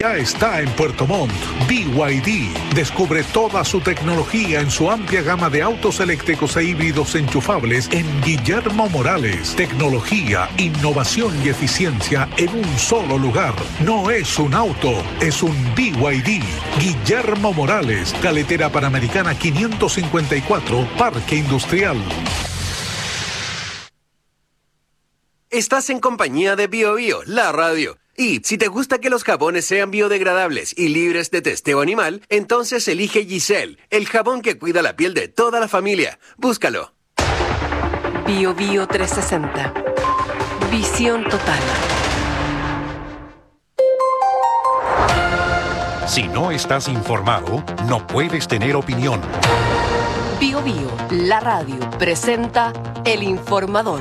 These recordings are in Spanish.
ya está en Puerto Montt. BYD. Descubre toda su tecnología en su amplia gama de autos eléctricos e híbridos enchufables en Guillermo Morales. Tecnología, innovación y eficiencia en un solo lugar. No es un auto, es un BYD. Guillermo Morales, Carretera Panamericana 554, Parque Industrial. Estás en compañía de BioBio, la radio. Y si te gusta que los jabones sean biodegradables y libres de testeo animal, entonces elige Giselle, el jabón que cuida la piel de toda la familia. Búscalo. BioBio 360. Visión total. Si no estás informado, no puedes tener opinión. BioBio, la radio, presenta El Informador.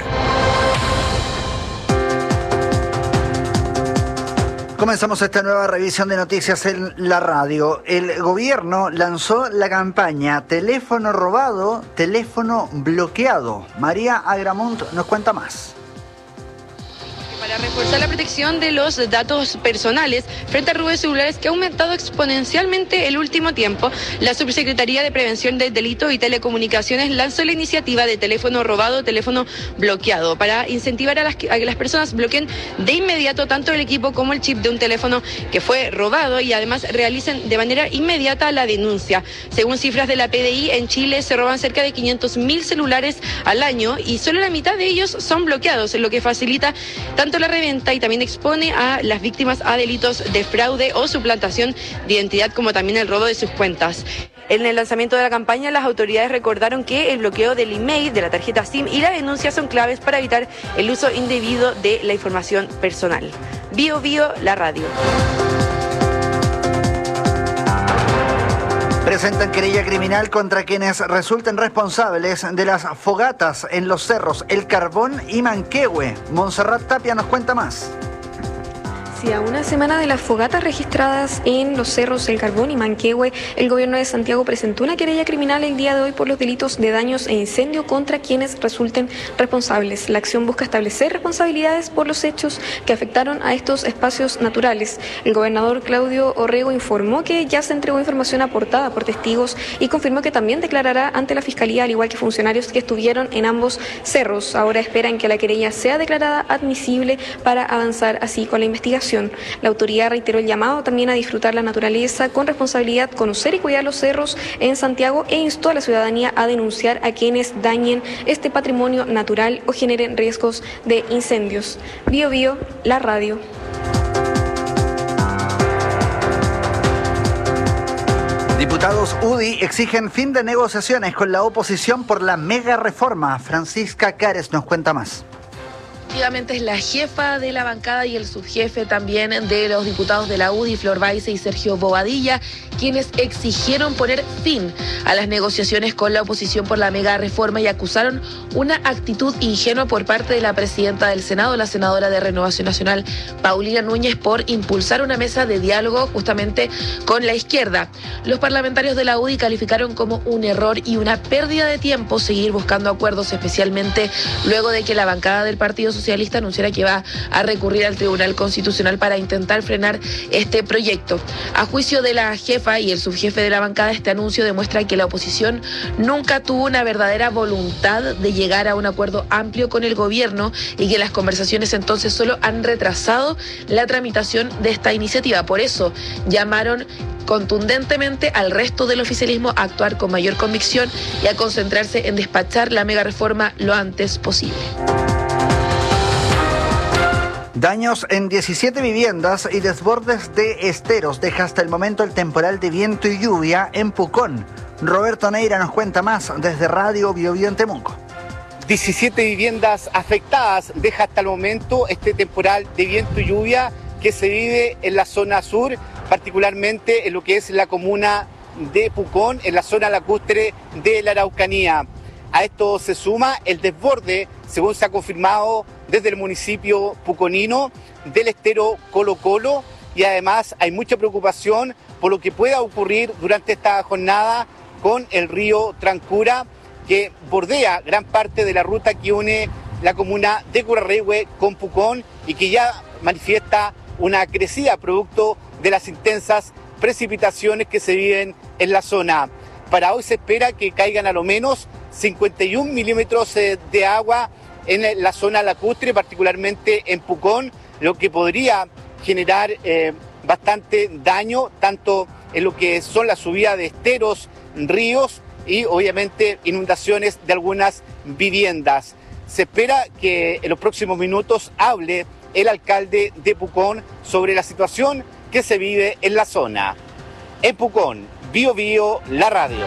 Comenzamos esta nueva revisión de noticias en la radio. El gobierno lanzó la campaña Teléfono robado, teléfono bloqueado. María Agramunt nos cuenta más. Para reforzar la protección de los datos personales frente a robos de celulares que ha aumentado exponencialmente el último tiempo, la Subsecretaría de Prevención del Delito y Telecomunicaciones lanzó la iniciativa de teléfono robado, teléfono bloqueado, para incentivar a que las personas bloqueen de inmediato tanto el equipo como el chip de un teléfono que fue robado y además realicen de manera inmediata la denuncia. Según cifras de la PDI, en Chile se roban cerca de 500.000 celulares al año y solo la mitad de ellos son bloqueados, lo que facilita tanto la reventa y también expone a las víctimas a delitos de fraude o suplantación de identidad, como también el robo de sus cuentas. En el lanzamiento de la campaña, las autoridades recordaron que el bloqueo del email, de la tarjeta SIM y la denuncia son claves para evitar el uso indebido de la información personal. BioBio, la radio. Presentan querella criminal contra quienes resulten responsables de las fogatas en los cerros El Carbón y Manquehue. Montserrat Tapia nos cuenta más. Sí, a una semana de las fogatas registradas en los cerros El Carbón y Manquehue, el gobierno de Santiago presentó una querella criminal el día de hoy por los delitos de daños e incendio contra quienes resulten responsables. La acción busca establecer responsabilidades por los hechos que afectaron a estos espacios naturales. El gobernador Claudio Orrego informó que ya se entregó información aportada por testigos y confirmó que también declarará ante la Fiscalía, al igual que funcionarios que estuvieron en ambos cerros. Ahora esperan que la querella sea declarada admisible para avanzar así con la investigación. La autoridad reiteró el llamado también a disfrutar la naturaleza con responsabilidad, conocer y cuidar los cerros en Santiago e instó a la ciudadanía a denunciar a quienes dañen este patrimonio natural o generen riesgos de incendios. BioBio, la radio. Diputados UDI exigen fin de negociaciones con la oposición por la mega reforma. Francisca Cares nos cuenta más. Es la jefa de la bancada y el subjefe también de los diputados de la UDI, Flor Baize y Sergio Bobadilla, quienes exigieron poner fin a las negociaciones con la oposición por la mega reforma y acusaron una actitud ingenua por parte de la presidenta del Senado, la senadora de Renovación Nacional, Paulina Núñez, por impulsar una mesa de diálogo justamente con la izquierda. Los parlamentarios de la UDI calificaron como un error y una pérdida de tiempo seguir buscando acuerdos, especialmente luego de que la bancada del Partido Socialista anunciara que va a recurrir al Tribunal Constitucional para intentar frenar este proyecto. A juicio de la jefa y el subjefe de la bancada, este anuncio demuestra que la oposición nunca tuvo una verdadera voluntad de llegar a un acuerdo amplio con el gobierno y que las conversaciones entonces solo han retrasado la tramitación de esta iniciativa. Por eso llamaron contundentemente al resto del oficialismo a actuar con mayor convicción y a concentrarse en despachar la mega reforma lo antes posible. Daños en 17 viviendas y desbordes de esteros deja hasta el momento el temporal de viento y lluvia en Pucón. Roberto Neira nos cuenta más desde Radio BioBio en Temuco. 17 viviendas afectadas deja hasta el momento este temporal de viento y lluvia que se vive en la zona sur, particularmente en lo que es la comuna de Pucón, en la zona lacustre de la Araucanía. A esto se suma el desborde, según se ha confirmado desde el municipio puconino, del estero Colo Colo, y además hay mucha preocupación por lo que pueda ocurrir durante esta jornada con el río Trancura, que bordea gran parte de la ruta que une la comuna de Curarrehue con Pucón y que ya manifiesta una crecida producto de las intensas precipitaciones que se viven en la zona. Para hoy se espera que caigan a lo menos 51 milímetros de agua en la zona lacustre, particularmente en Pucón, lo que podría generar bastante daño, tanto en lo que son la subida de esteros, ríos y obviamente inundaciones de algunas viviendas. Se espera que en los próximos minutos hable el alcalde de Pucón sobre la situación que se vive en la zona. En Pucón, Bío Bío, la radio.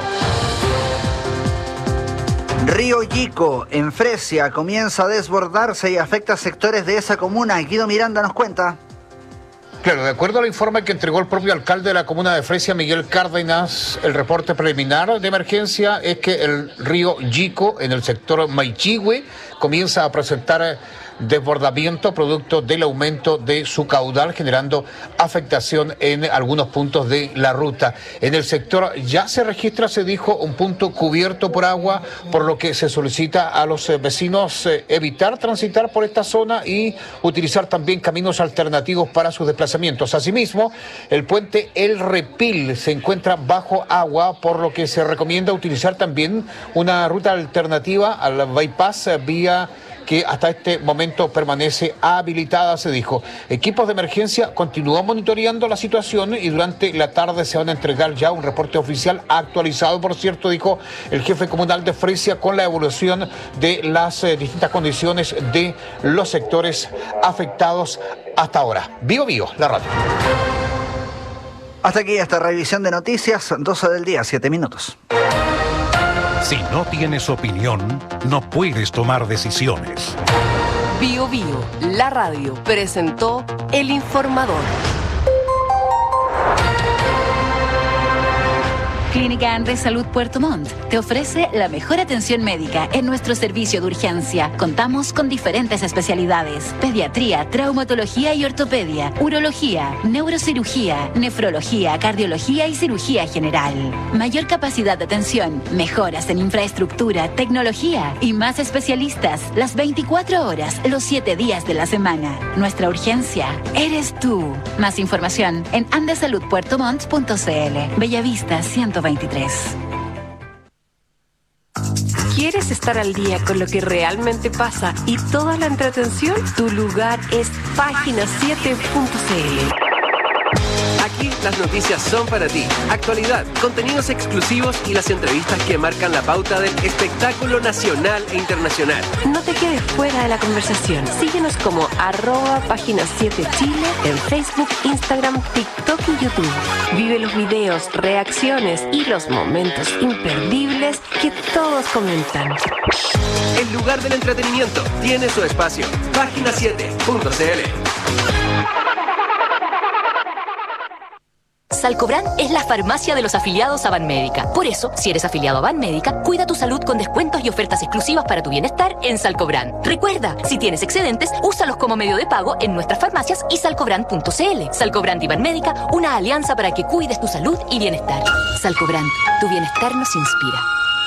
Río Yico, en Fresia, comienza a desbordarse y afecta a sectores de esa comuna. Guido Miranda nos cuenta. Claro, de acuerdo al informe que entregó el propio alcalde de la comuna de Fresia, Miguel Cárdenas, el reporte preliminar de emergencia es que el río Yico, en el sector Maichihue, comienza a presentar desbordamiento producto del aumento de su caudal, generando afectación en algunos puntos de la ruta. En el sector ya se registra, se dijo, un punto cubierto por agua, por lo que se solicita a los vecinos evitar transitar por esta zona y utilizar también caminos alternativos para sus desplazamientos. Asimismo, el puente El Repil se encuentra bajo agua, por lo que se recomienda utilizar también una ruta alternativa al bypass vía que hasta este momento permanece habilitada, se dijo. Equipos de emergencia continúan monitoreando la situación y durante la tarde se van a entregar ya un reporte oficial actualizado, por cierto, dijo el jefe comunal de Fresia, con la evolución de las distintas condiciones de los sectores afectados hasta ahora. Bío Bío, la radio. Hasta aquí esta revisión de noticias, 12 del día, 7 minutos. Si no tienes opinión, no puedes tomar decisiones. Bío Bío, la radio, presentó El Informador. Clínica Andes Salud Puerto Montt te ofrece la mejor atención médica en nuestro servicio de urgencia. Contamos con diferentes especialidades: pediatría, traumatología y ortopedia, urología, neurocirugía, nefrología, cardiología y cirugía general. Mayor capacidad de atención, mejoras en infraestructura, tecnología y más especialistas las 24 horas, los 7 días de la semana. Nuestra urgencia eres tú. Más información en andesaludpuertomont.cl. Bellavista 123. ¿Quieres estar al día con lo que realmente pasa y toda la entretención? Tu lugar es página7.cl. Aquí las noticias son para ti. Actualidad, contenidos exclusivos y las entrevistas que marcan la pauta del espectáculo nacional e internacional. No te quedes fuera de la conversación. Síguenos como @página7chile en Facebook, Instagram, TikTok y YouTube. Vive los videos, reacciones y los momentos imperdibles que todos comentan. El lugar del entretenimiento tiene su espacio. Página7.cl. Salcobran es la farmacia de los afiliados a Banmédica. Por eso, si eres afiliado a Banmédica, cuida tu salud con descuentos y ofertas exclusivas para tu bienestar en Salcobran. Recuerda, si tienes excedentes, úsalos como medio de pago en nuestras farmacias y salcobran.cl. Salcobran y Banmédica, una alianza para que cuides tu salud y bienestar. Salcobran, tu bienestar nos inspira.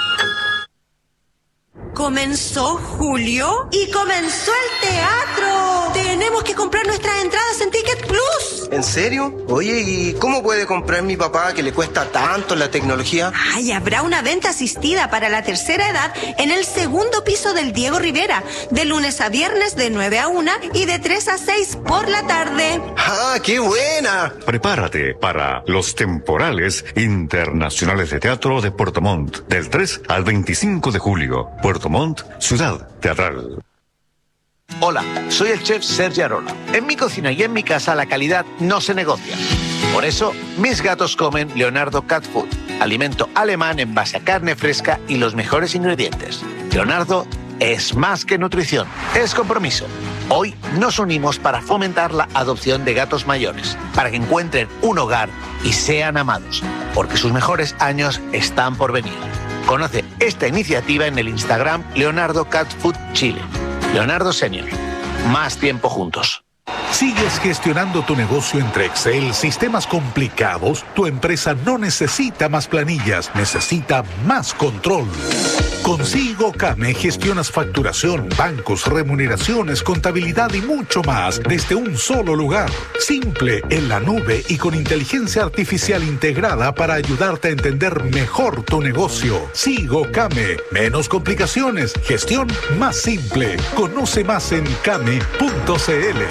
Comenzó julio y comenzó el teatro. Tenemos que comprar nuestras entradas en Ticket Plus. ¿En serio? Oye, ¿y cómo puede comprar mi papá, que le cuesta tanto la tecnología? Ay, habrá una venta asistida para la tercera edad en el segundo piso del Diego Rivera, de lunes a viernes de 9 a 1 y de 3 a 6 por la tarde. ¡Ah, qué buena! Prepárate para los temporales internacionales de teatro de Puerto Montt, del 3 al 25 de julio. Puerto Montt, ciudad teatral. Hola, soy el chef Sergio Arona. En mi cocina y en mi casa la calidad no se negocia. Por eso, mis gatos comen Leonardo Cat Food, alimento alemán en base a carne fresca y los mejores ingredientes. Leonardo es más que nutrición, es compromiso. Hoy nos unimos para fomentar la adopción de gatos mayores, para que encuentren un hogar y sean amados, porque sus mejores años están por venir. Conoce esta iniciativa en el Instagram Leonardo Cat Food Chile. Leonardo Senior. Más tiempo juntos. ¿Sigues gestionando tu negocio entre Excel, sistemas complicados? Tu empresa no necesita más planillas, necesita más control. Con Sigo Came gestionas facturación, bancos, remuneraciones, contabilidad y mucho más desde un solo lugar. Simple, en la nube y con inteligencia artificial integrada para ayudarte a entender mejor tu negocio. Sigo Came. Menos complicaciones, gestión más simple. Conoce más en came.cl.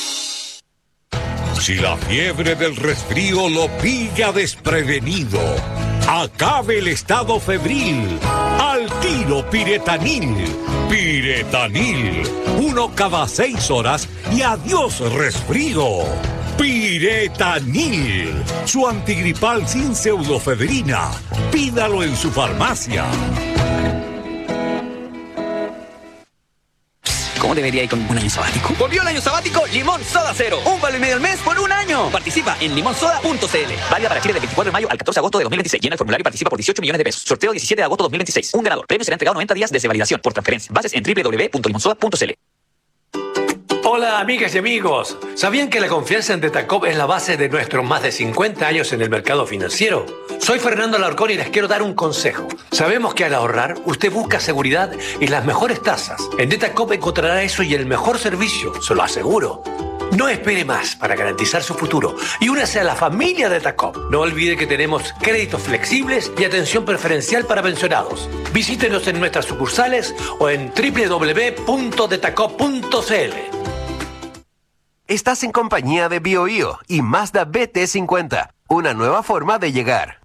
Si la fiebre del resfrío lo pilla desprevenido, acabe el estado febril. Al tiro Piretanil. Piretanil. 1 cada 6 horas y adiós resfrío. Piretanil. Su antigripal sin pseudofedrina. Pídalo en su farmacia. ¿Cómo debería ir con un año sabático? Volvió el año sabático Limón Soda Cero. $1,5 al mes por un año. Participa en limonsoda.cl. Válida para Chile del 24 de mayo al 14 de agosto de 2026. Llena el formulario y participa por 18 millones de pesos. Sorteo 17 de agosto de 2026. Un ganador. Premio será entregado 90 días desde validación por transferencia. Bases en www.limonsoda.cl. Hola amigas y amigos, ¿sabían que la confianza en Detacop es la base de nuestros más de 50 años en el mercado financiero? Soy Fernando Alarcón y les quiero dar un consejo. Sabemos que al ahorrar, usted busca seguridad y las mejores tasas. En Detacop encontrará eso y el mejor servicio, se lo aseguro. No espere más para garantizar su futuro y únase a la familia Detacop. No olvide que tenemos créditos flexibles y atención preferencial para pensionados. Visítenos en nuestras sucursales o en www.detacop.cl. Estás en compañía de BioBio y Mazda BT50, una nueva forma de llegar.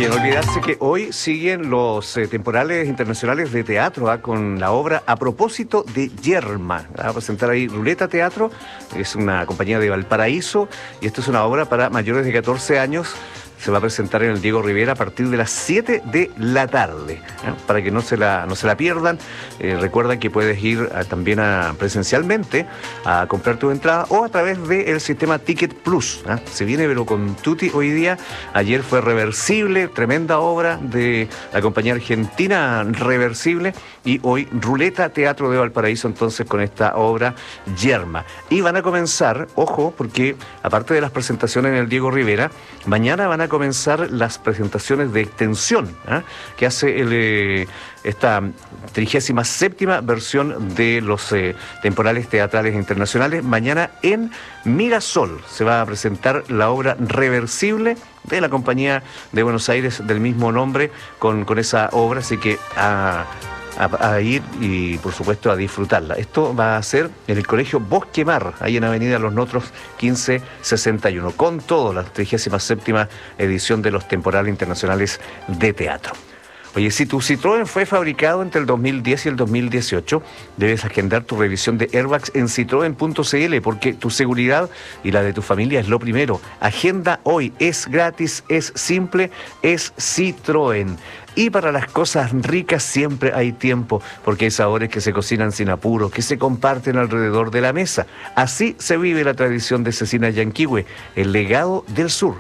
Oye, no olvidarse que hoy siguen los temporales internacionales de teatro con la obra A propósito de Yerma. Va a presentar ahí Ruleta Teatro, es una compañía de Valparaíso, y esto es una obra para mayores de 14 años. Se va a presentar en el Diego Rivera a partir de las 7 de la tarde, para que no se la pierdan. Recuerda que puedes ir también presencialmente a comprar tu entrada o a través del sistema Ticket Plus. Se viene pero con tutti hoy día. Ayer fue Reversible, tremenda obra de la compañía argentina Reversible, y hoy Ruleta Teatro de Valparaíso entonces con esta obra Yerma. Y van a comenzar, ojo, porque aparte de las presentaciones en el Diego Rivera, mañana van a comenzar las presentaciones de extensión que hace esta 37ª versión de los temporales teatrales internacionales. Mañana en Mirasol se va a presentar la obra Reversible de la compañía de Buenos Aires del mismo nombre con esa obra, así que a ir y por supuesto a disfrutarla. Esto va a ser en el Colegio Bosque Mar, ahí en Avenida Los Notros 1561, con todo la 37ª edición de los temporales internacionales de teatro. Oye, si tu Citroën fue fabricado entre el 2010 y el 2018, debes agendar tu revisión de airbags en citroen.cl, porque tu seguridad y la de tu familia es lo primero. Agenda hoy, es gratis, es simple, es Citroën. Y para las cosas ricas siempre hay tiempo, porque hay sabores que se cocinan sin apuro, que se comparten alrededor de la mesa. Así se vive la tradición de Cecina Yanquihue, el legado del sur.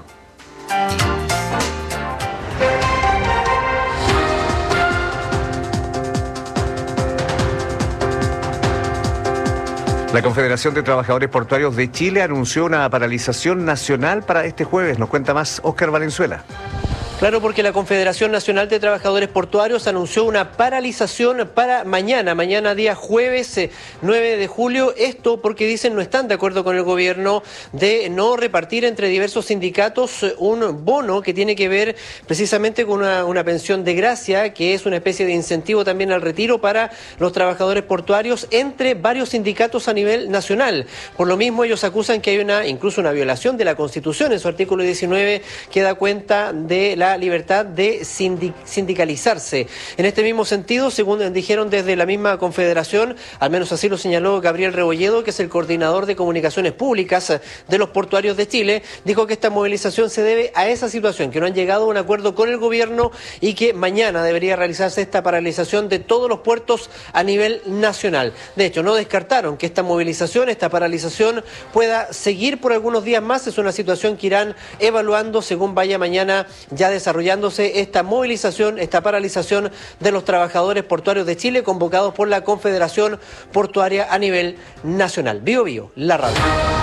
La Confederación de Trabajadores Portuarios de Chile anunció una paralización nacional para este jueves. Nos cuenta más Óscar Valenzuela. Claro, porque la Confederación Nacional de Trabajadores Portuarios anunció una paralización para mañana día jueves 9 de julio. Esto porque dicen no están de acuerdo con el gobierno de no repartir entre diversos sindicatos un bono que tiene que ver precisamente con una pensión de gracia, que es una especie de incentivo también al retiro para los trabajadores portuarios entre varios sindicatos a nivel nacional. Por lo mismo, ellos acusan que hay incluso una violación de la Constitución en su artículo 19 que da cuenta de la libertad de sindicalizarse. En este mismo sentido, según dijeron desde la misma confederación, al menos así lo señaló Gabriel Rebolledo, que es el coordinador de comunicaciones públicas de los portuarios de Chile, dijo que esta movilización se debe a esa situación, que no han llegado a un acuerdo con el gobierno y que mañana debería realizarse esta paralización de todos los puertos a nivel nacional. De hecho, no descartaron que esta movilización, esta paralización pueda seguir por algunos días más. Es una situación que irán evaluando según vaya mañana ya desarrollándose esta movilización, esta paralización de los trabajadores portuarios de Chile convocados por la Confederación Portuaria a nivel nacional. Bío Bío, la radio.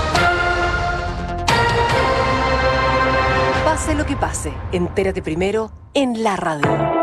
Pase lo que pase, entérate primero en la radio.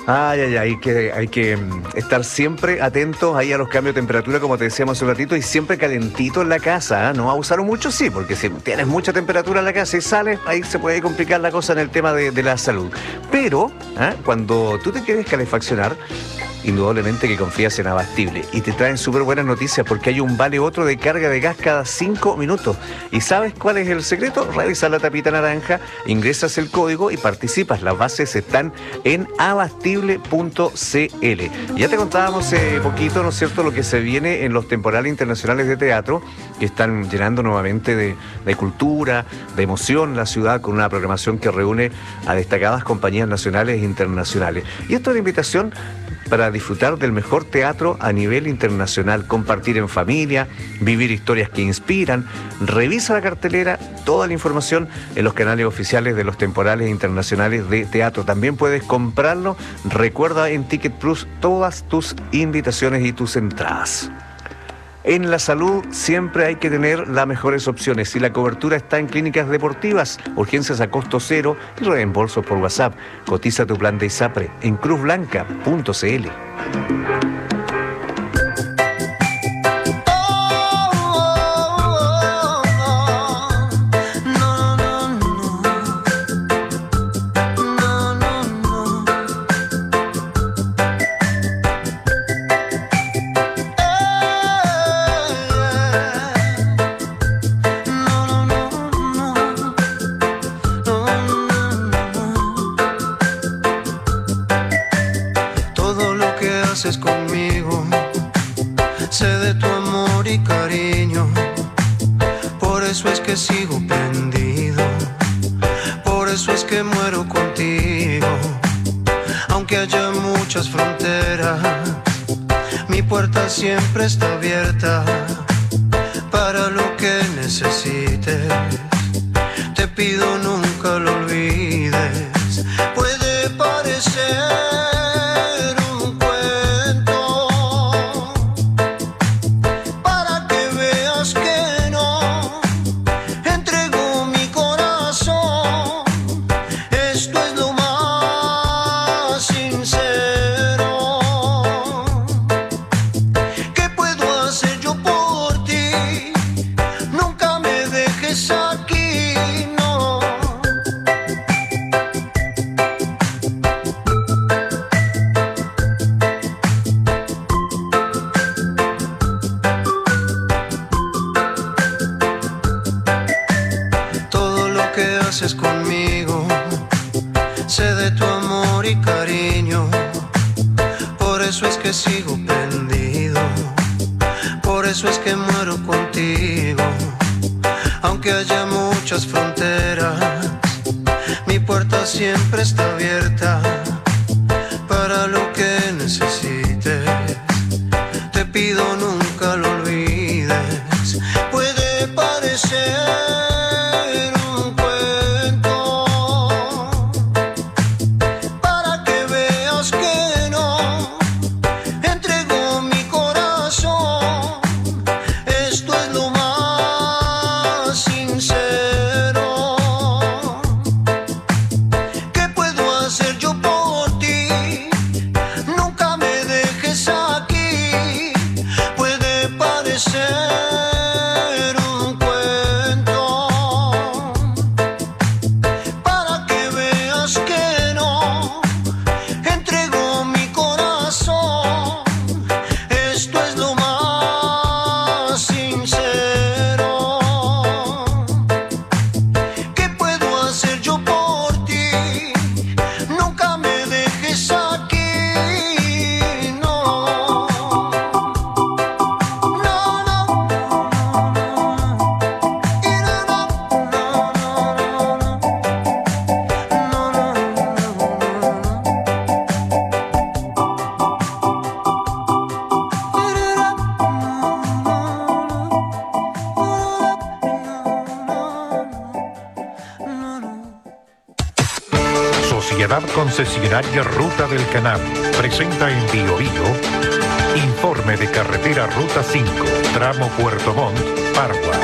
Hay que estar siempre atentos ahí a los cambios de temperatura, como te decíamos hace un ratito, y siempre calentito en la casa, ¿eh? No abusar mucho, sí, porque si tienes mucha temperatura en la casa y sales, ahí se puede complicar la cosa en el tema de la salud. Pero, cuando tú te quieres calefaccionar, indudablemente que confías en Abastible y te traen súper buenas noticias porque hay un vale otro de carga de gas cada 5 minutos. ¿Y sabes cuál es el secreto? Revisar la tapita naranja, ingresas el código y participas. Las bases están en abastible.cl. Ya te contábamos poquito, ¿no es cierto?, lo que se viene en los temporales internacionales de teatro, que están llenando nuevamente de cultura, de emoción la ciudad, con una programación que reúne a destacadas compañías nacionales e internacionales. Y esto es una invitación para disfrutar del mejor teatro a nivel internacional, compartir en familia, vivir historias que inspiran. Revisa la cartelera, toda la información en los canales oficiales de los temporales internacionales de teatro. También puedes comprarlo. Recuerda en Ticket Plus todas tus invitaciones y tus entradas. En la salud siempre hay que tener las mejores opciones y la cobertura está en clínicas deportivas, urgencias a costo cero y reembolsos por WhatsApp. Cotiza tu plan de ISAPRE en cruzblanca.cl. Conmigo, sé de tu amor y cariño, por eso es que sigo prendido, por eso es que muero contigo, aunque haya muchas fronteras, mi puerta siempre está abierta, para lo que necesites, te pido nunca lo olvides, puede parecer conmigo, sé de tu amor y cariño, por eso es que sigo prendido, por eso es que muero contigo, aunque haya muchas fronteras, mi puerta siempre está abierta, para lo que necesites, te pido nunca lo olvides, puede parecer Concesionaria Ruta del Canal presenta en Bio Bio informe de carretera Ruta 5, tramo Puerto Montt, Pargua.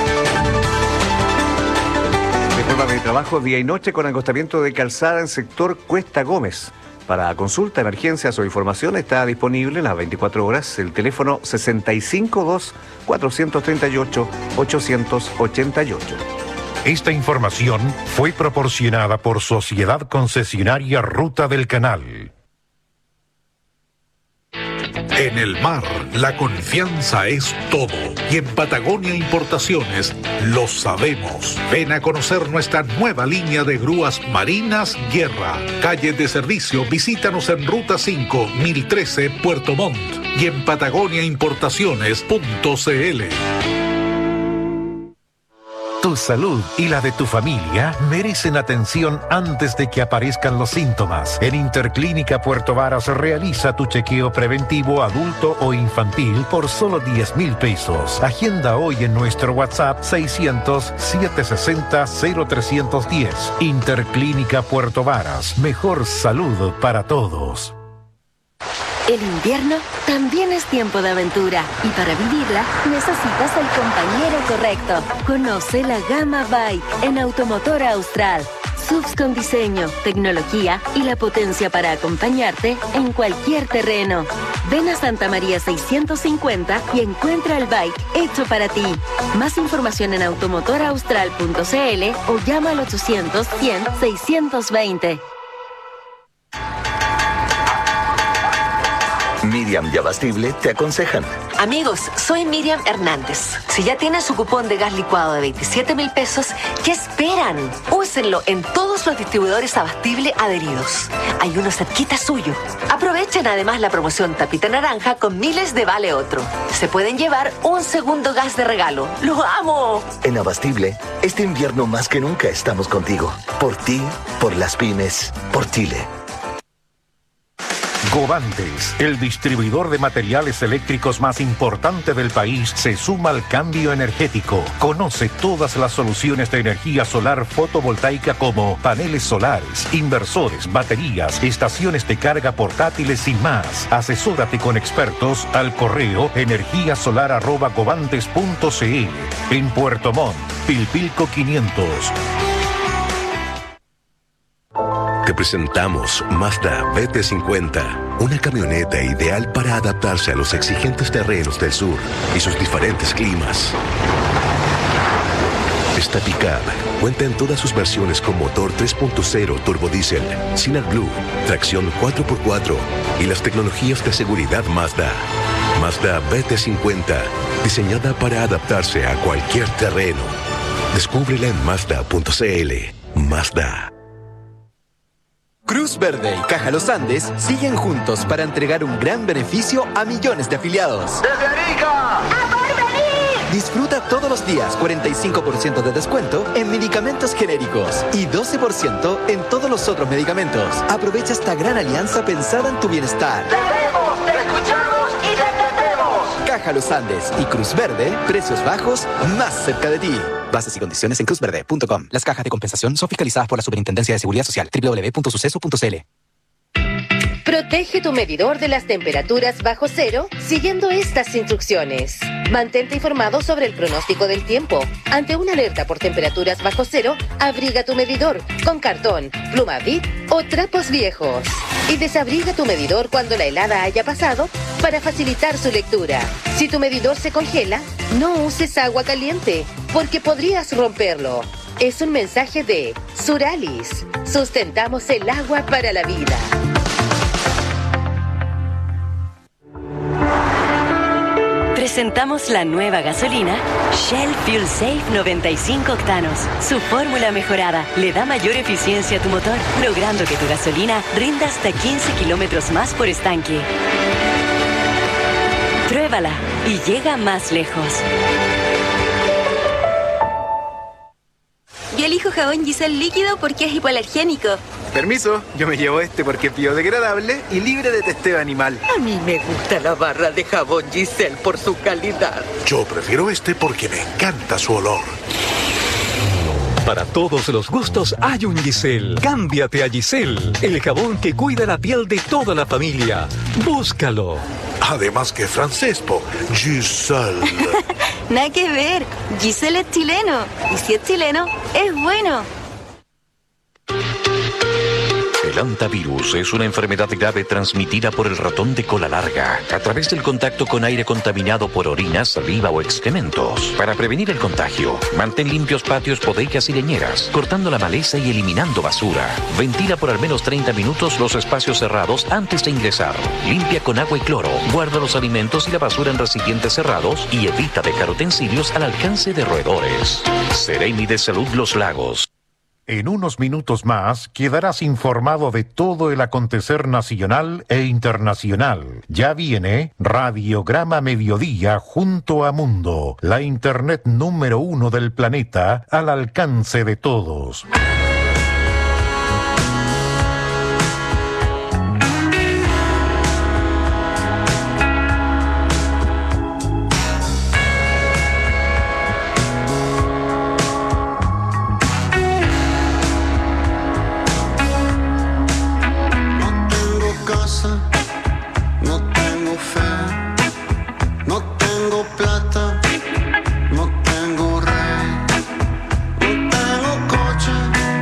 De forma de trabajo día y noche con acostamiento de calzada en sector Cuesta Gómez. Para consulta, emergencias o información está disponible las 24 horas el teléfono 652-438-888. Esta información fue proporcionada por Sociedad Concesionaria Ruta del Canal. En el mar, la confianza es todo. Y en Patagonia Importaciones lo sabemos. Ven a conocer nuestra nueva línea de grúas marinas Guerra. Calle de servicio, visítanos en Ruta 5, 1013, Puerto Montt. Y en patagoniaimportaciones.cl. Tu salud y la de tu familia merecen atención antes de que aparezcan los síntomas. En Interclínica Puerto Varas realiza tu chequeo preventivo adulto o infantil por solo 10.000 pesos. Agenda hoy en nuestro WhatsApp 600-760-0310. Interclínica Puerto Varas. Mejor salud para todos. El invierno también es tiempo de aventura y para vivirla necesitas el compañero correcto. Conoce la gama Bike en Automotor Austral. SUVs con diseño, tecnología y la potencia para acompañarte en cualquier terreno. Ven a Santa María 650 y encuentra el bike hecho para ti. Más información en automotoraustral.cl o llama al 800-100-620. Miriam y Abastible te aconsejan. Amigos, soy Miriam Hernández. Si ya tienen su cupón de gas licuado de 27.000 pesos, ¿qué esperan? Úsenlo en todos los distribuidores Abastible adheridos. Hay uno cerquita suyo. Aprovechen además la promoción Tapita Naranja con miles de vale otro. Se pueden llevar un segundo gas de regalo. ¡Lo amo! En Abastible, este invierno más que nunca estamos contigo. Por ti, por las pymes, por Chile. Govantes, el distribuidor de materiales eléctricos más importante del país, se suma al cambio energético. Conoce todas las soluciones de energía solar fotovoltaica como paneles solares, inversores, baterías, estaciones de carga portátiles y más. Asesórate con expertos al correo energiasolar@govantes.cl. En Puerto Montt, Pilpilco 500. Te presentamos Mazda BT50, una camioneta ideal para adaptarse a los exigentes terrenos del sur y sus diferentes climas. Esta pickup cuenta en todas sus versiones con motor 3.0 turbodiesel, sin AdBlue, tracción 4x4 y las tecnologías de seguridad Mazda. Mazda BT50, diseñada para adaptarse a cualquier terreno. Descúbrela en Mazda.cl. Mazda. Cruz Verde y Caja Los Andes siguen juntos para entregar un gran beneficio a millones de afiliados. ¡Desde Arica! ¡A Porvenir! Disfruta todos los días 45% de descuento en medicamentos genéricos y 12% en todos los otros medicamentos. Aprovecha esta gran alianza pensada en tu bienestar. ¡Te vemos, te escuchamos y te entendemos! Caja Los Andes y Cruz Verde, precios bajos más cerca de ti. Bases y condiciones en cruzverde.com. Las cajas de compensación son fiscalizadas por la Superintendencia de Seguridad Social. www.suceso.cl. Protege tu medidor de las temperaturas bajo cero siguiendo estas instrucciones. Mantente informado sobre el pronóstico del tiempo. Ante una alerta por temperaturas bajo cero, abriga tu medidor con cartón, pluma Bic o trapos viejos. Y desabriga tu medidor cuando la helada haya pasado para facilitar su lectura. Si tu medidor se congela, no uses agua caliente porque podrías romperlo. Es un mensaje de Suralis. Sustentamos el agua para la vida. Presentamos la nueva gasolina Shell Fuel Safe 95 octanos. Su fórmula mejorada le da mayor eficiencia a tu motor, logrando que tu gasolina rinda hasta 15 kilómetros más por estanque. Pruébala y llega más lejos. Yo elijo jabón Giselle líquido porque es hipoalergénico. Permiso, yo me llevo este porque es biodegradable y libre de testeo animal. A mí me gusta la barra de jabón Giselle por su calidad. Yo prefiero este porque me encanta su olor. Para todos los gustos hay un Giselle. Cámbiate a Giselle, el jabón que cuida la piel de toda la familia. Búscalo. Además que francés, po. Giselle. Nada que ver. Giselle es chileno. Y si es chileno, es bueno. El hantavirus es una enfermedad grave transmitida por el ratón de cola larga a través del contacto con aire contaminado por orina, saliva o excrementos. Para prevenir el contagio, mantén limpios patios, bodegas y leñeras, cortando la maleza y eliminando basura. Ventila por al menos 30 minutos los espacios cerrados antes de ingresar. Limpia con agua y cloro. Guarda los alimentos y la basura en recipientes cerrados y evita dejar utensilios al alcance de roedores. Seremi de Salud Los Lagos. En unos minutos más quedarás informado de todo el acontecer nacional e internacional. Ya viene Radiograma Mediodía junto a Mundo, la internet número 1 del planeta al alcance de todos. No tengo fe, no tengo plata, no tengo rey, no tengo coche,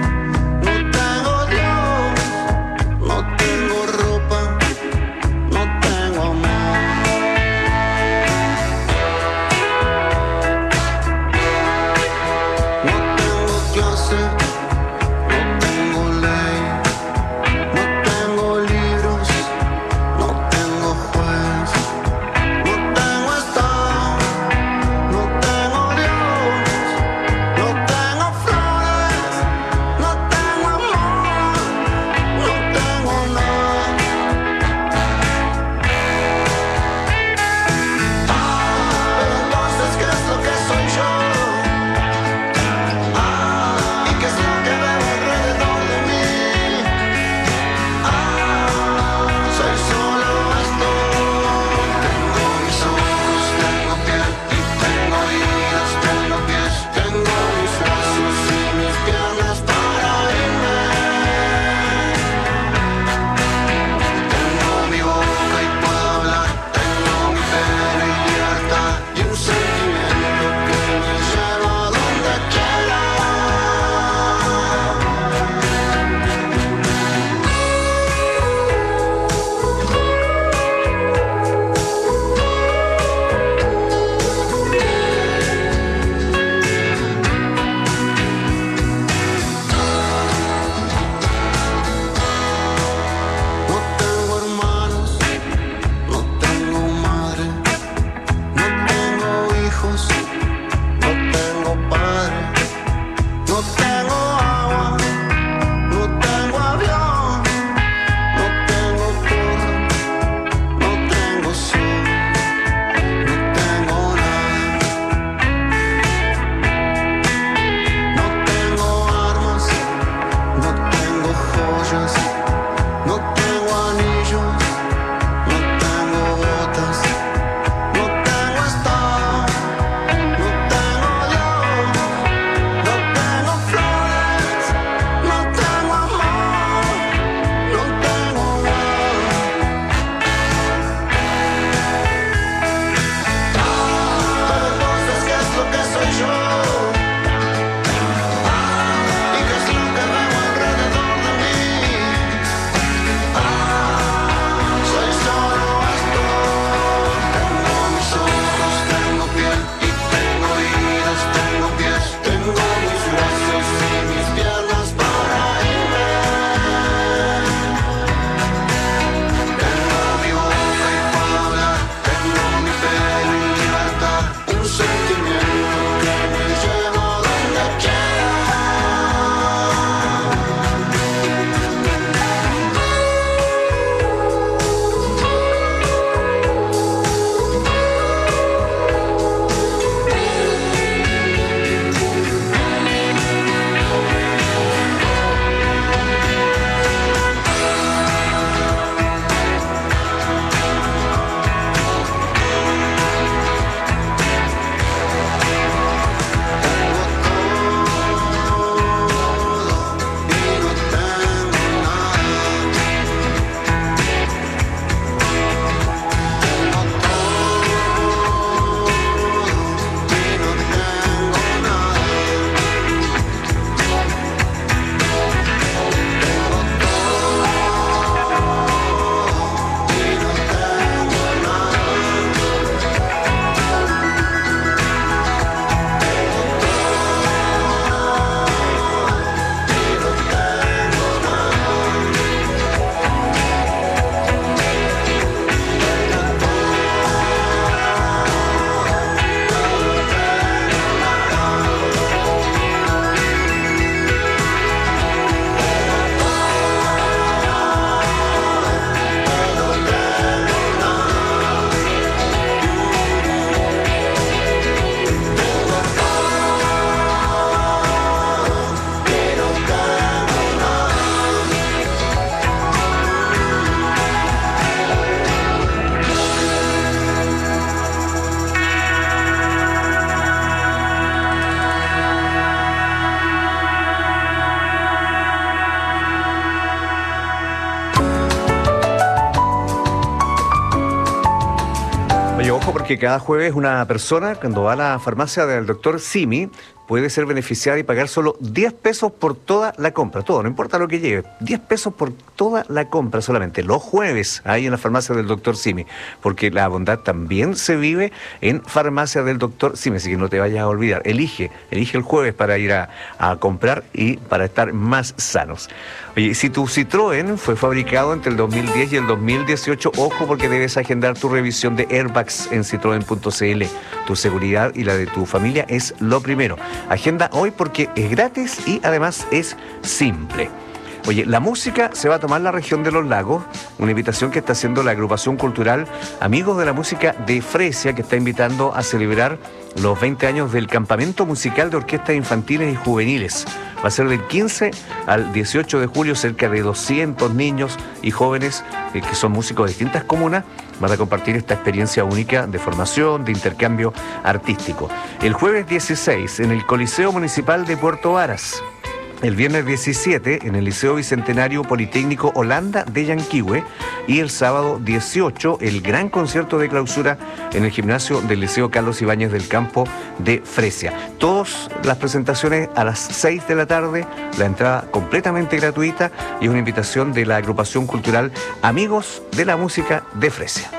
que cada jueves una persona, cuando va a la farmacia del doctor Simi, puede ser beneficiada y pagar solo 10 pesos por toda la compra. Todo, no importa lo que lleve. 10 pesos por toda la compra solamente. Los jueves, ahí en la farmacia del doctor Simi. Porque la bondad también se vive en farmacia del doctor Simi. Así que no te vayas a olvidar. Elige el jueves para ir a comprar y para estar más sanos. Oye, si tu Citroën fue fabricado entre el 2010 y el 2018, ojo, porque debes agendar tu revisión de airbags en citroen.cl. Tu seguridad y la de tu familia es lo primero. Agenda hoy porque es gratis y además es simple. Oye, la música se va a tomar la región de los lagos, una invitación que está haciendo la agrupación cultural Amigos de la Música de Fresia, que está invitando a celebrar los 20 años del campamento musical de orquestas infantiles y juveniles. Va a ser del 15 al 18 de julio, cerca de 200 niños y jóvenes que son músicos de distintas comunas van a compartir esta experiencia única de formación, de intercambio artístico. El jueves 16 en el Coliseo Municipal de Puerto Varas. El viernes 17 en el Liceo Bicentenario Politécnico Holanda de Yanquihue y el sábado 18 el gran concierto de clausura en el gimnasio del Liceo Carlos Ibáñez del Campo de Fresia. Todas las presentaciones a las 6 de la tarde, la entrada completamente gratuita y una invitación de la agrupación cultural Amigos de la Música de Fresia.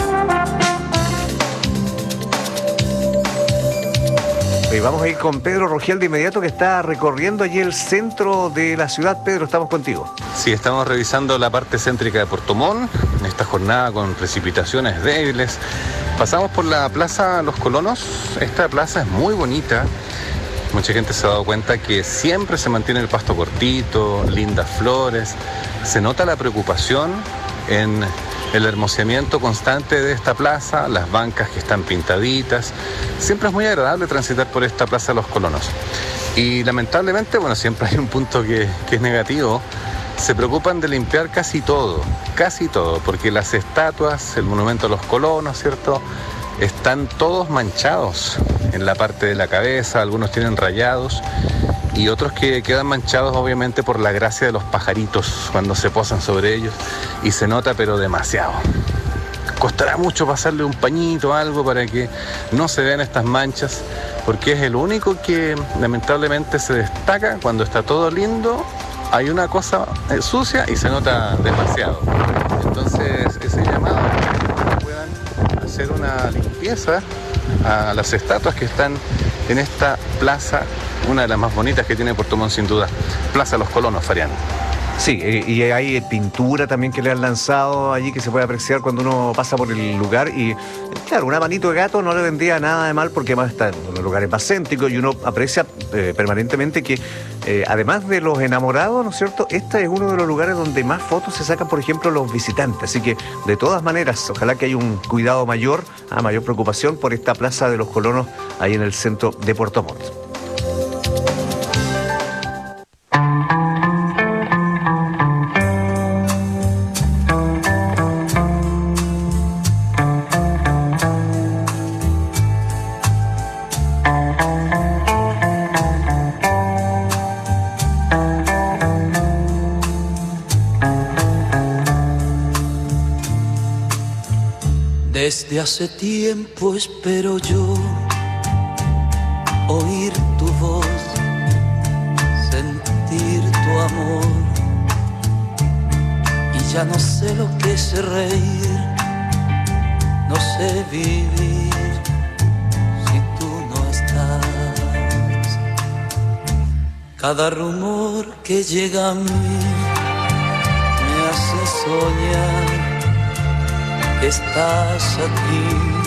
Y vamos a ir con Pedro Rogel de inmediato, que está recorriendo allí el centro de la ciudad. Pedro, estamos contigo. Sí, estamos revisando la parte céntrica de Puerto Montt, en esta jornada con precipitaciones débiles. Pasamos por la Plaza Los Colonos. Esta plaza es muy bonita. Mucha gente se ha dado cuenta que siempre se mantiene el pasto cortito, lindas flores. Se nota la preocupación en el hermoseamiento constante de esta plaza, las bancas que están pintaditas. Siempre es muy agradable transitar por esta Plaza de los Colonos. Y lamentablemente, bueno, siempre hay un punto que es negativo. Se preocupan de limpiar casi todo, porque las estatuas, el monumento a los colonos, ¿cierto?, están todos manchados en la parte de la cabeza, algunos tienen rayados y otros que quedan manchados obviamente por la gracia de los pajaritos cuando se posan sobre ellos, y se nota pero demasiado. Costará mucho pasarle un pañito, algo para que no se vean estas manchas, porque es el único que lamentablemente se destaca. Cuando está todo lindo hay una cosa sucia y se nota demasiado. Entonces ese llamado para que puedan hacer una limpieza a las estatuas que están en esta plaza, una de las más bonitas que tiene Puerto Montt sin duda, Plaza Los Colonos, Farián. Sí, y hay pintura también que le han lanzado allí que se puede apreciar cuando uno pasa por el lugar. Y claro, una manito de gato no le vendría nada de mal, porque además está en los lugares más céntricos y uno aprecia permanentemente que además de los enamorados, ¿no es cierto?, este es uno de los lugares donde más fotos se sacan, por ejemplo, los visitantes. Así que de todas maneras, ojalá que haya un cuidado mayor, mayor preocupación por esta Plaza de los Colonos ahí en el centro de Puerto Montt. Desde hace tiempo espero yo oír tu voz, sentir tu amor, y ya no sé lo que es reír, no sé vivir si tú no estás. Cada rumor que llega a mí me hace soñar que estás aquí.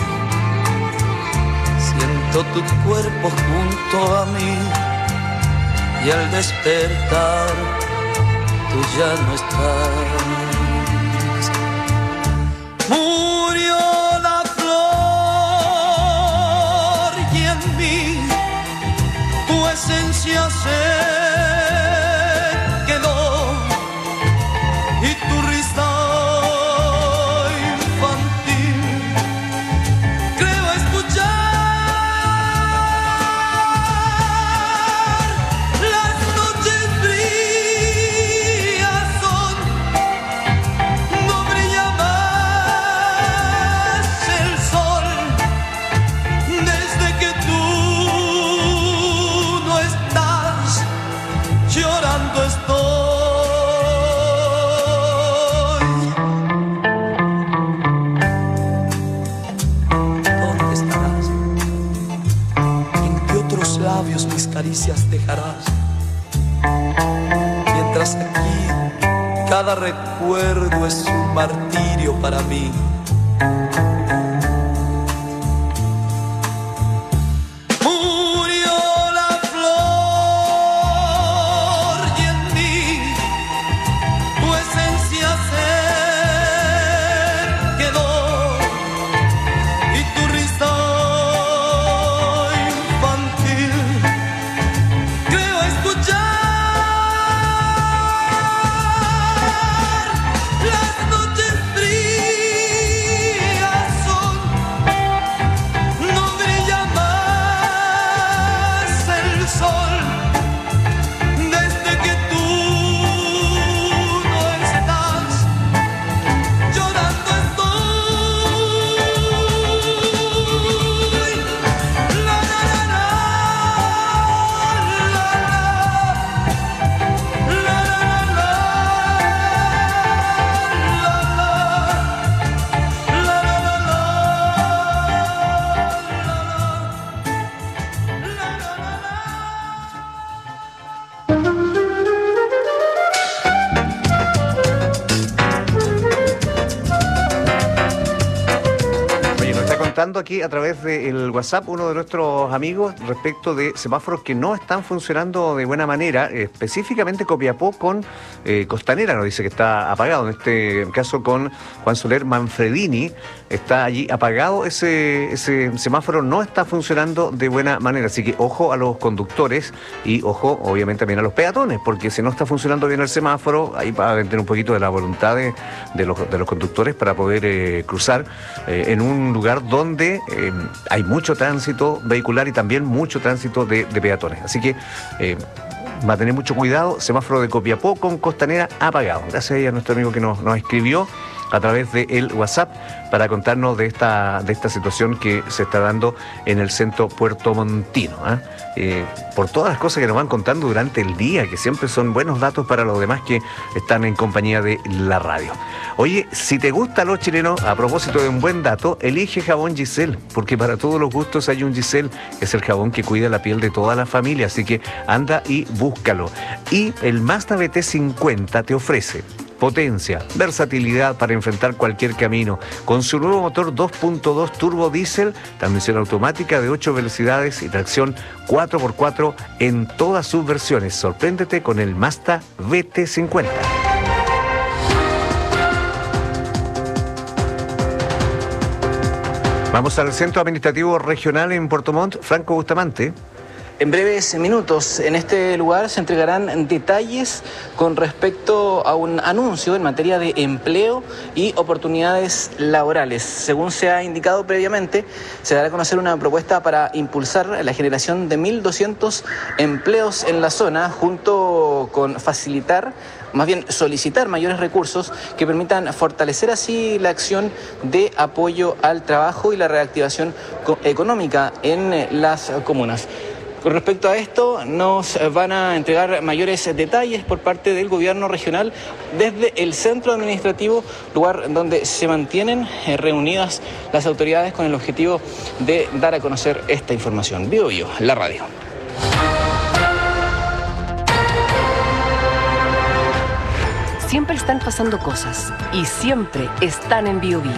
Siento tu cuerpo junto a mí y al despertar tú ya no estás. Murió la flor y en mí tu esencia se quedó y tu risa caricias dejarás. Mientras aquí cada recuerdo es un martirio para mí. Aquí a través del WhatsApp uno de nuestros amigos respecto de semáforos que no están funcionando de buena manera, específicamente Copiapó con Costanera, nos dice que está apagado, en este caso con Juan Soler Manfredini, está allí apagado, ese semáforo no está funcionando de buena manera, así que ojo a los conductores y ojo obviamente también a los peatones, porque si no está funcionando bien el semáforo, ahí va a tener un poquito de la voluntad de los conductores para poder cruzar en un lugar donde hay mucho tránsito vehicular y también mucho tránsito de peatones. Así que va a tener mucho cuidado. Semáforo de Copiapó con Costanera apagado. Gracias a nuestro amigo que nos escribió a través del WhatsApp para contarnos de esta situación que se está dando en el centro puertomontino. Por todas las cosas que nos van contando durante el día, que siempre son buenos datos para los demás que están en compañía de la radio. Oye, si te gusta lo chileno, a propósito de un buen dato, elige jabón Giselle, porque para todos los gustos hay un Giselle, que es el jabón que cuida la piel de toda la familia, así que anda y búscalo. Y el Mazda BT50 te ofrece potencia, versatilidad para enfrentar cualquier camino. Con su nuevo motor 2.2 turbo diésel, transmisión automática de 8 velocidades y tracción 4x4 en todas sus versiones. Sorpréndete con el Mazda BT50. Vamos al Centro Administrativo Regional en Puerto Montt. Franco Bustamante. En breves minutos, en este lugar se entregarán detalles con respecto a un anuncio en materia de empleo y oportunidades laborales. Según se ha indicado previamente, se dará a conocer una propuesta para impulsar la generación de 1.200 empleos en la zona, junto con solicitar mayores recursos que permitan fortalecer así la acción de apoyo al trabajo y la reactivación económica en las comunas. Con respecto a esto, nos van a entregar mayores detalles por parte del gobierno regional desde el centro administrativo, lugar donde se mantienen reunidas las autoridades con el objetivo de dar a conocer esta información. Bio Bio, la radio. Siempre están pasando cosas y siempre están en Bio Bio.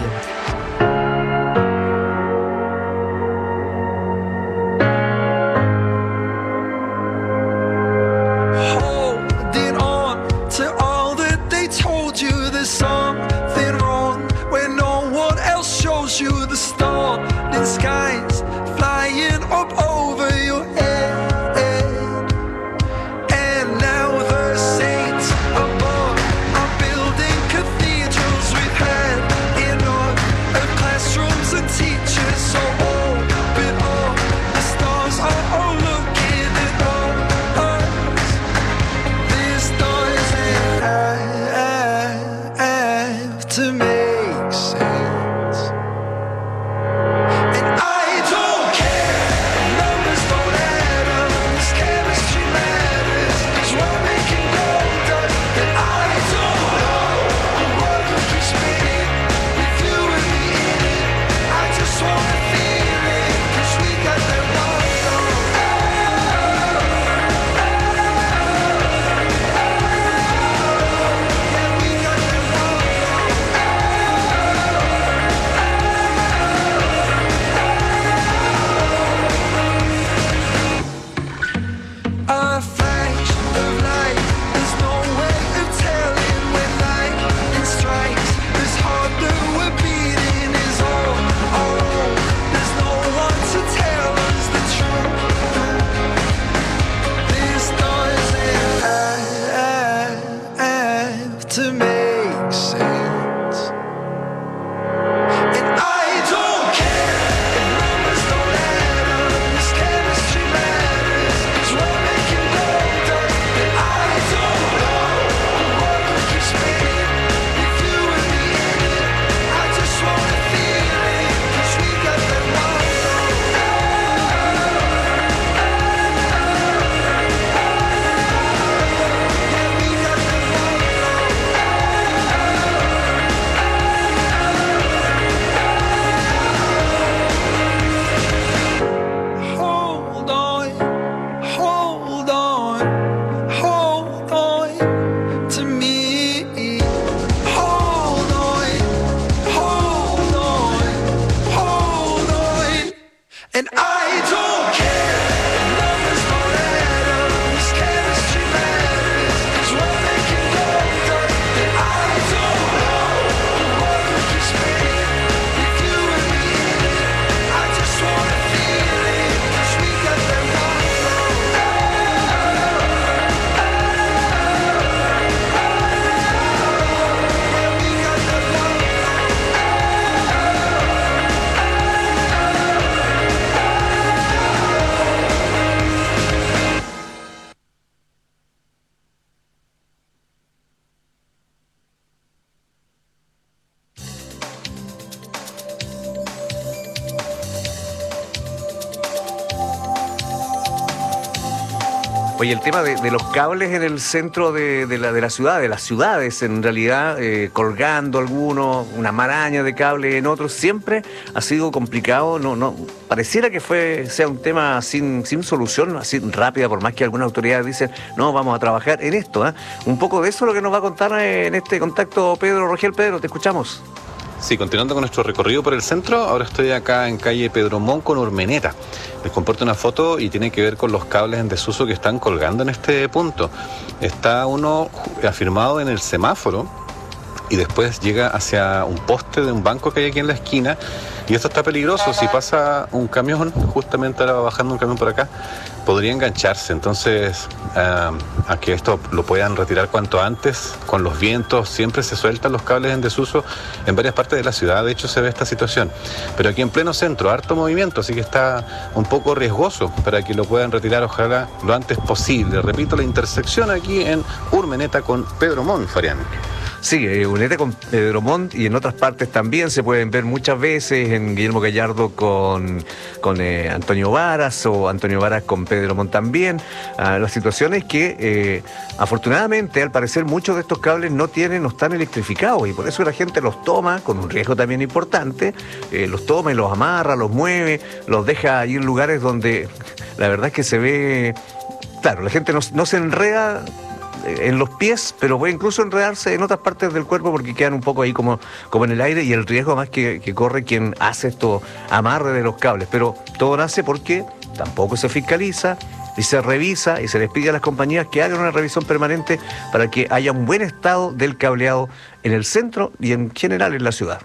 Oye, el tema de los cables en el centro de la ciudad, de las ciudades en realidad, colgando algunos, una maraña de cables en otros, siempre ha sido complicado. No pareciera que sea un tema sin solución, así rápida, por más que algunas autoridades dicen, no, vamos a trabajar en esto. Un poco de eso es lo que nos va a contar en este contacto Pedro Rogel. Pedro, te escuchamos. Sí, continuando con nuestro recorrido por el centro, ahora estoy acá en calle Pedro Mon con Urmeneta. Les comparto una foto y tiene que ver con los cables en desuso que están colgando en este punto. Está uno afirmado en el semáforo y después llega hacia un poste de un banco que hay aquí en la esquina, y esto está peligroso. Si pasa un camión, justamente ahora va bajando un camión por acá, podría engancharse. Entonces, a que esto lo puedan retirar cuanto antes. Con los vientos siempre se sueltan los cables en desuso en varias partes de la ciudad. De hecho, se ve esta situación, pero aquí en pleno centro, harto movimiento, así que está un poco riesgoso para que lo puedan retirar, ojalá lo antes posible. Repito, la intersección aquí en Urmeneta con Pedro Montt, Fabián. Sí, Urmeneta con Pedro Montt, y en otras partes también se pueden ver muchas veces, en Guillermo Gallardo con Antonio Varas, o Antonio Varas con Pedro Montt también. La situación es que afortunadamente, al parecer, muchos de estos cables no están electrificados, y por eso la gente los toma, con un riesgo también importante, los toma y los amarra, los mueve, los deja ahí en lugares donde la verdad es que se ve, claro, la gente no se enreda en los pies, pero puede incluso enredarse en otras partes del cuerpo porque quedan un poco ahí como en el aire, y el riesgo más que corre quien hace esto amarre de los cables. Pero todo nace porque tampoco se fiscaliza y se revisa, y se les pide a las compañías que hagan una revisión permanente para que haya un buen estado del cableado en el centro y en general en la ciudad.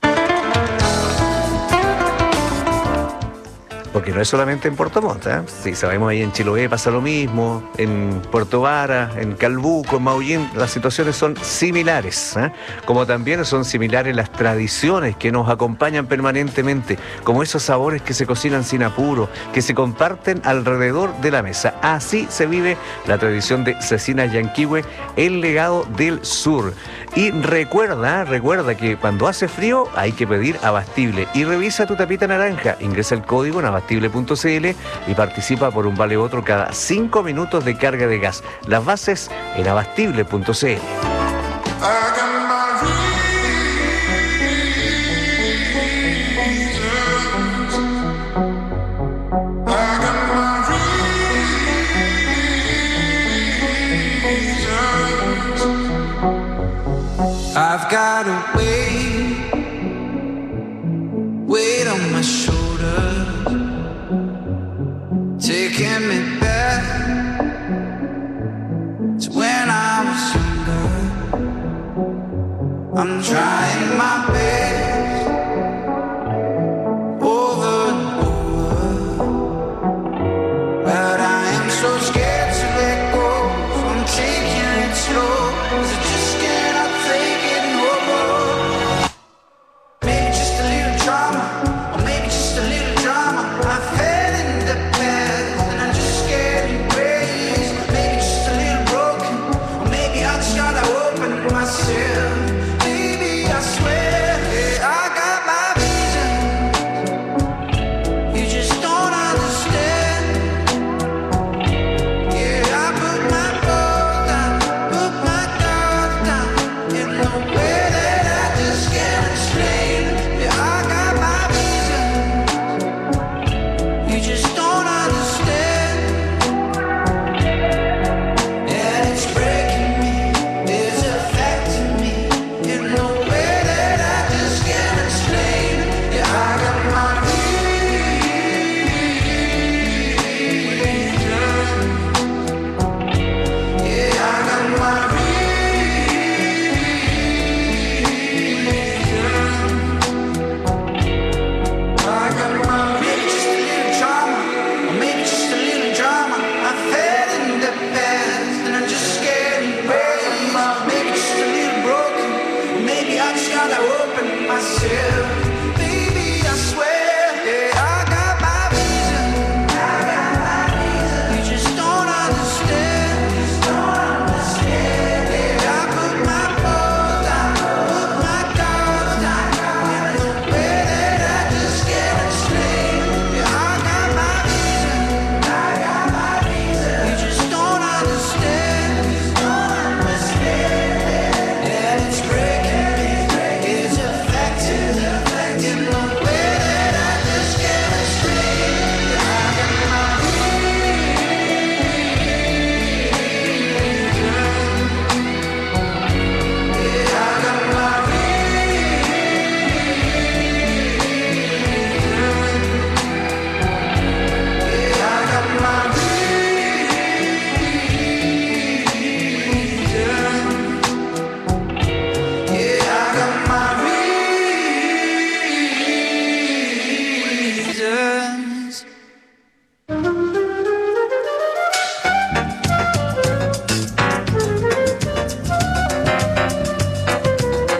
Porque no es solamente en Puerto Montt, Sí, sabemos, ahí en Chiloé pasa lo mismo, en Puerto Vara, en Calbuco, en Maullín, las situaciones son similares, como también son similares las tradiciones que nos acompañan permanentemente, como esos sabores que se cocinan sin apuro, que se comparten alrededor de la mesa. Así se vive la tradición de Cecinas Yanquihue, el legado del sur. Y recuerda que cuando hace frío hay que pedir Abastible, y revisa tu tapita naranja, ingresa el código en abastible.cl y participa por un vale otro cada 5 minutos de carga de gas. Las bases en abastible.cl. I've got a weight on my shoulders, taking me back to when I was younger. I'm trying my best over and over, but I am so scared to let go, so I'm taking it slow, 'cause I just cannot take it no more.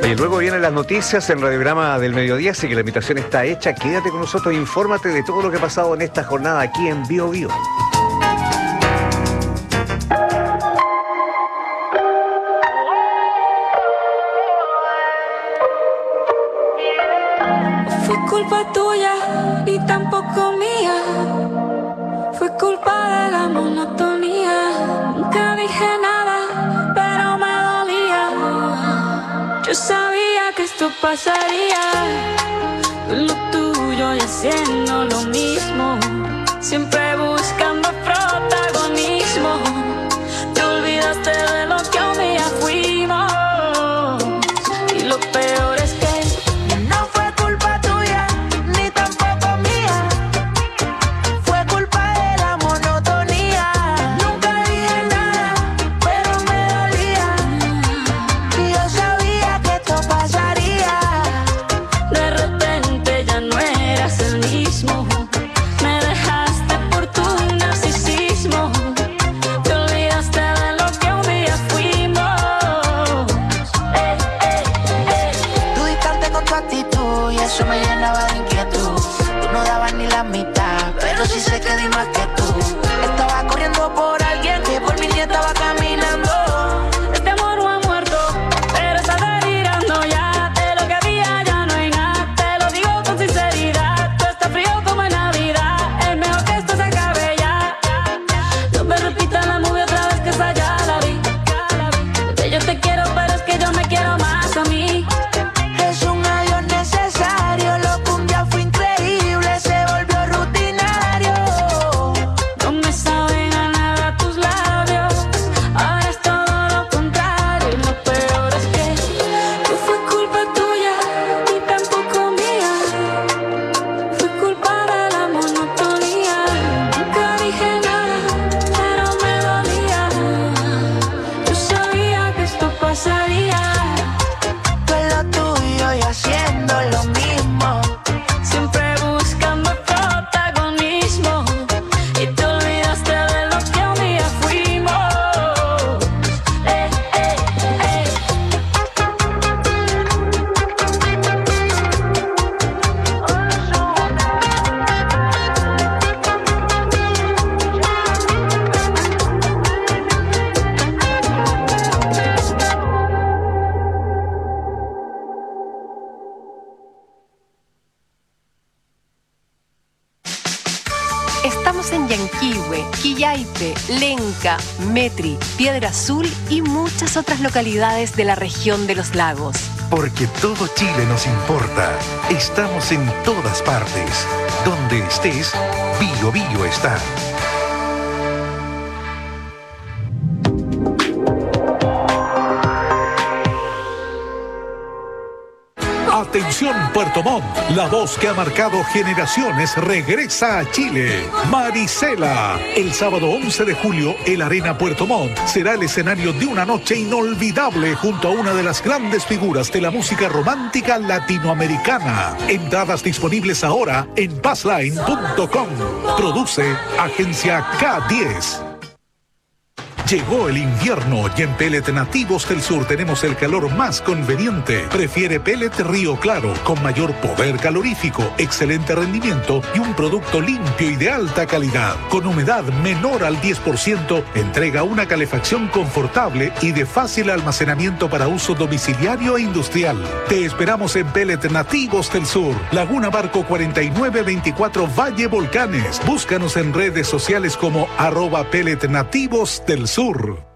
Oye, luego vienen las noticias en Radiograma del Mediodía, así que la invitación está hecha. Quédate con nosotros, infórmate de todo lo que ha pasado en esta jornada aquí en Bio Bio. Fue culpa tuya y tampoco mía. Fue culpa de la monotonía. Nunca dije nada, pero me dolía. Yo sabía que esto pasaría. Lo tuyo y haciendo lo mismo. Siempre buscando protagonismo. Te olvidaste de lo que un día fuimos. Y lo peor es que no fue culpa tuya, ni tampoco mía. Fue culpa de la monotonía. Nunca dije nada, pero me dolía. Y yo sabía que esto pasaría. De repente ya no eras el mismo. Me dejaste por tu narcisismo. Te olvidaste de lo que un día fuimos. Tú distante con tu actitud y eso me llenaba de inquietud. Tú no dabas ni la mitad, pero sí sé que di más que tú. Estaba corriendo por alguien que por mí ni estaba caminando. Este amor no ha muerto, pero está delirando ya. De lo que había ya no hay nada. Te lo digo con sinceridad. Tú estás frío como en Navidad. Es mejor que esto se acabe ya. No me repitas la movie otra vez, que esa ya la vi. Bebé, yo te quiero, pero es que yo me quiero más a mí. Es un adiós necesario, lo que un día fue increíble se volvió rutinario. No me saben a nada tus labios. Ahora es todo lo contrario. Y lo peor es que no fue culpa tuya, ni tampoco mía. Fue culpa de la monotonía. Nunca dije nada, pero me dolía. Yo sabía que esto pasaría. Tú en lo tuyo y haciendo lo mismo. Siempre buscando protagonismo. Y te olvidaste de lo que un día fuimos. Estamos en Yanquihue, Quillaipe, Lenca, Metri, Piedra Azul y muchas otras localidades de la región de los lagos. Porque todo Chile nos importa. Estamos en todas partes. Donde estés, Bio Bio está. Atención Puerto Montt, la voz que ha marcado generaciones regresa a Chile. Marisela. El sábado 11 de julio, el Arena Puerto Montt será el escenario de una noche inolvidable junto a una de las grandes figuras de la música romántica latinoamericana. Entradas disponibles ahora en passline.com. Produce Agencia K10. Llegó el invierno y en Pellet Nativos del Sur tenemos el calor más conveniente. Prefiere Pellet Río Claro, con mayor poder calorífico, excelente rendimiento y un producto limpio y de alta calidad. Con humedad menor al 10%, entrega una calefacción confortable y de fácil almacenamiento para uso domiciliario e industrial. Te esperamos en Pellet Nativos del Sur, Laguna Barco 4924 Valle Volcanes. Búscanos en redes sociales como @Pellet Nativos del Sur.